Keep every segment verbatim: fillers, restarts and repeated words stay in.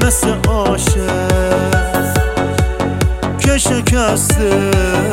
مثل عاشق که شکسته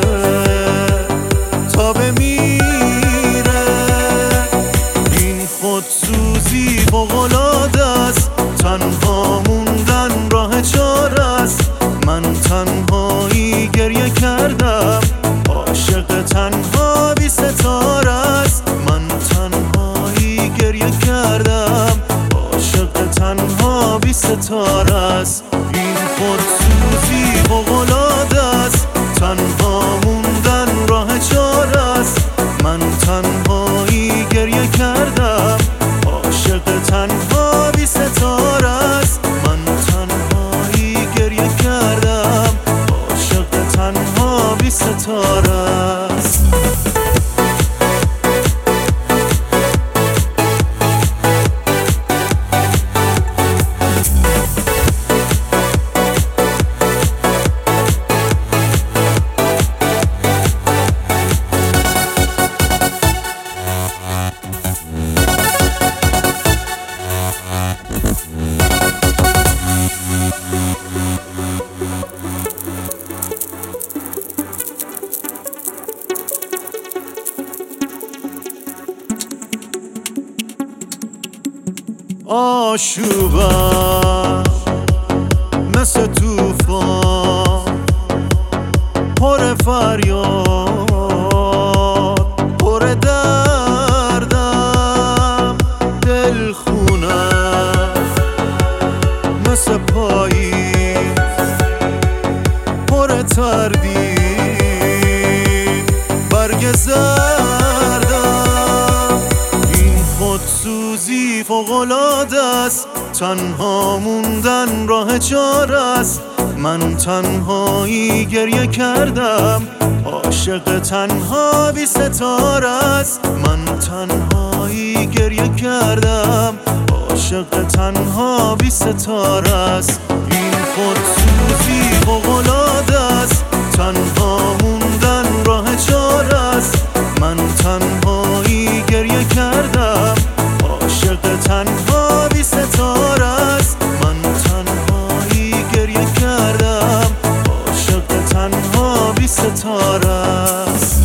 تا بمیره. این خودسوزی فوق‌العاده است، تنها موندن راه چاره است. من تنهایی گریه کردم، عاشق تنها بی ستاره است. من تنهایی گریه کردم، عاشق تنها بی ستاره است. این خودسوزی فوق‌العاده است، تنها موندن راه چاره است. من تنهایی گریه کردم، عاشق تنها بی ستاره است. من تنهایی گریه کردم، عاشق تنها بی ستاره است. آشوبم مثل توفان، پر فریاد، پر دردم. دل خونم مثل پاییز، پر تردید، برگ زردم. این خودسوزی فوق‌العاده است، تنها موندن راه چاره است. من تنهایی گریه کردم، عاشق تنها بی ستاره است. من تنهایی گریه کردم، عاشق تنها بی ستاره است. این خودسوزی فوق‌العاده است، تنها موندن راه چاره است. من تنهایی گریه کردم، عاشق تنها بی ستاره است. من تنهایی گریه کردم، عاشق تنها بی ستاره است.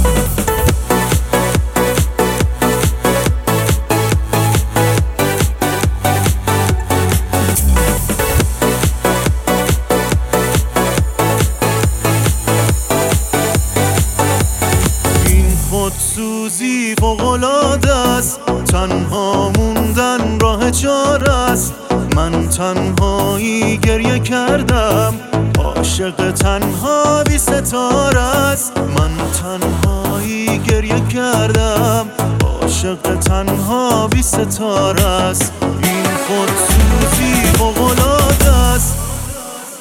خودسوزی فوق‌العاده است، تنها موندن راه چاره است. من تنهایی گریه کردم، عاشق تنها بی ستاره است. من تنهایی گریه کردم، عاشق تنها بی ستاره است. این خودسوزی فوق‌العاده است.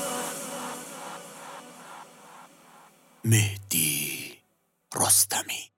مهدی رستمی.